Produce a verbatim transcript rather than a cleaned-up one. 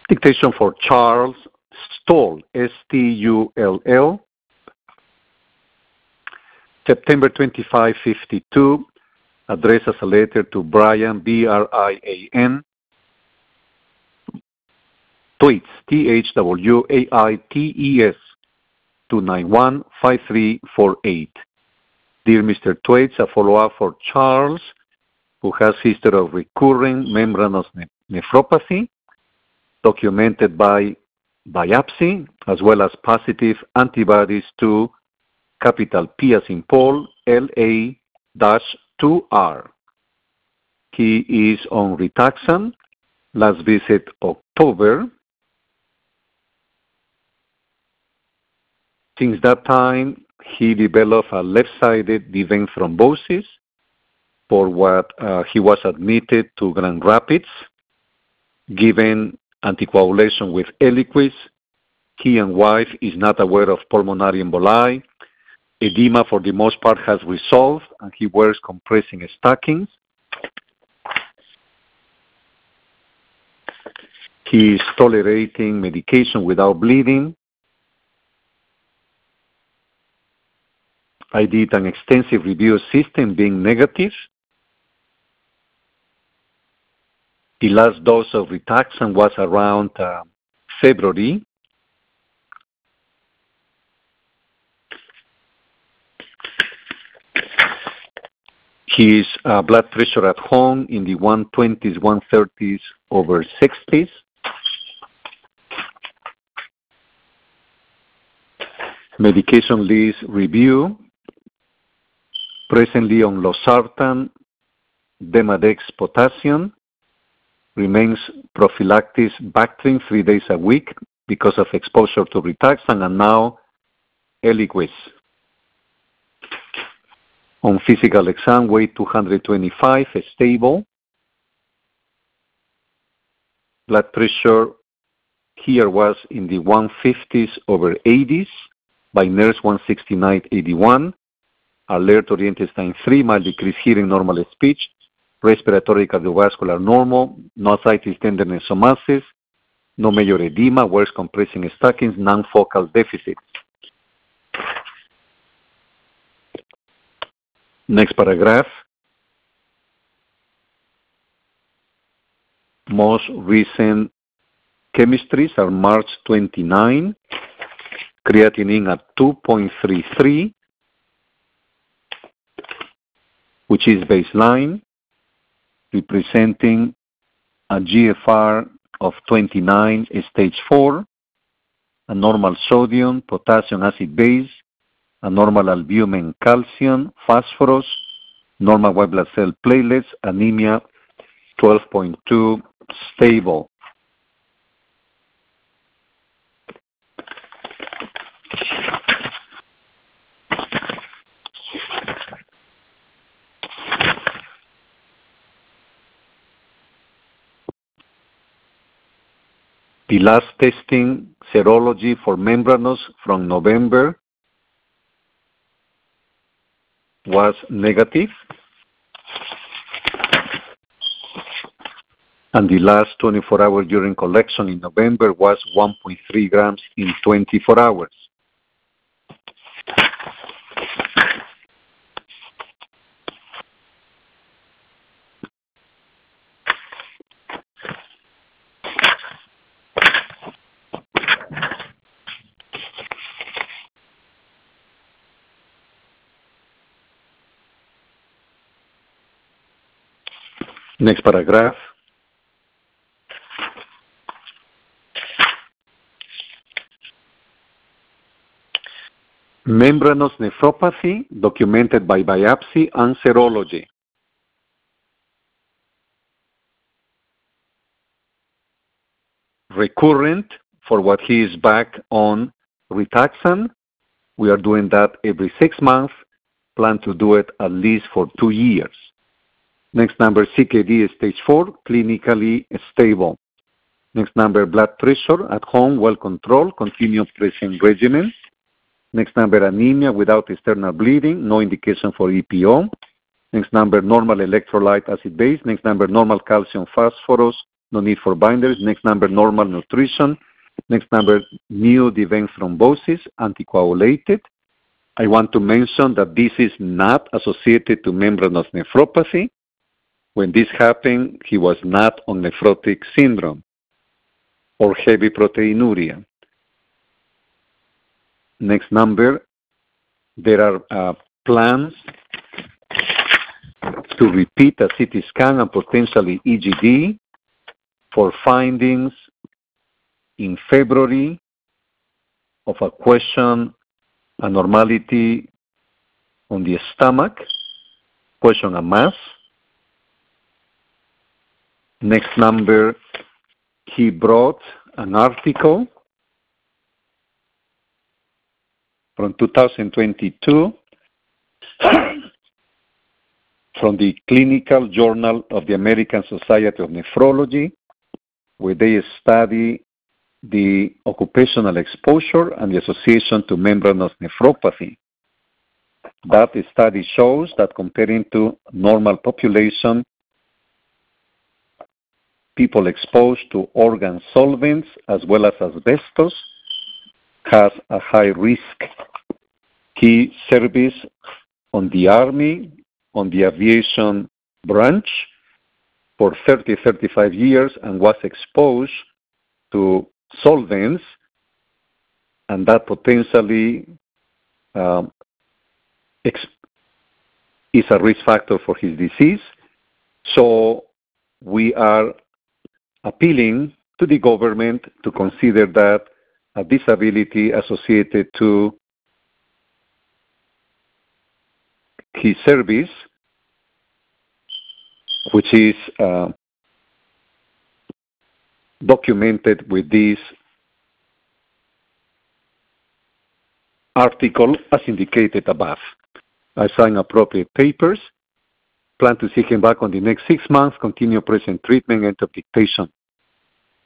Dictation for Charles Stull, S T U L L, September twenty-fifth, fifty-two, addressed as a letter to Brian, B R I A N, Thwaites, T H W A I T E S, two nine one, five three four eight. Dear Mister Thwaites, a follow-up for Charles, who has history of recurring membranous ne- nephropathy, documented by biopsy, as well as positive antibodies to capital P as in Paul, L A two R. He is on Rituxan, last visit October. Since that time, he developed a left-sided deep vein thrombosis, for what uh, he was admitted to Grand Rapids, given anticoagulation with Eliquis. He and wife is not aware of pulmonary emboli. Edema, for the most part, has resolved, and he wears compressing stockings. He is tolerating medication without bleeding. I did an extensive review of system being negative. The last dose of Rituxan was around uh, February. His uh, blood pressure at home in the one twenties, one thirties over sixties. Medication list review. Presently on losartan, Demodex potassium. Remains prophylactic Bactrim three days a week because of exposure to Rituxan, and now Eliquis. On physical exam, weight two hundred twenty-five, stable. Blood pressure here was in the one fifties over eighties, by nurse one sixty-nine eighty-one. Alert oriented sign three, mild decreased hearing, normal speech. Respiratory cardiovascular normal, no ascites, tenderness, somasis, no major edema, wears compressing stockings, non-focal deficits. Next paragraph. Most recent chemistries are March twenty-ninth, creatinine at two point three three, which is baseline, representing a G F R of twenty-nine, stage four, a normal sodium, potassium, acid base, a normal albumin, calcium, phosphorus, normal white blood cell platelets, anemia twelve point two, stable. The last testing serology for membranous from November was negative, and the last twenty-four hour urine collection in November was one point three grams in twenty-four hours. Next paragraph. Membranous nephropathy documented by biopsy and serology. Recurrent, for what he is back on Rituxan. We are doing that every six months. Plan to do it at least for two years. Next number, C K D stage four, clinically stable. Next number, blood pressure at home, well controlled, continuous pressing regimen. Next number, anemia without external bleeding, no indication for E P O. Next number, normal electrolyte acid base. Next number, normal calcium phosphorus, no need for binders. Next number, normal nutrition. Next number, new venous thrombosis, anticoagulated. I want to mention that this is not associated to membranous nephropathy. When this happened, he was not on nephrotic syndrome or heavy proteinuria. Next number, there are uh, plans to repeat a C T scan and potentially E G D for findings in February of a question abnormality on the stomach, question a mass. Next number, he brought an article from two thousand twenty-two from the Clinical Journal of the American Society of Nephrology, where they study the occupational exposure and the association to membranous nephropathy. That study shows that comparing to normal population, people exposed to organ solvents as well as asbestos has a high risk. He served on the Army, on the aviation branch for thirty, thirty-five years and was exposed to solvents, and that potentially um, ex- is a risk factor for his disease. So we are appealing to the government to consider that a disability associated to his service, which is uh, documented with this article as indicated above. I signed appropriate papers, plan to see him back on the next six months, continue present treatment, end of dictation.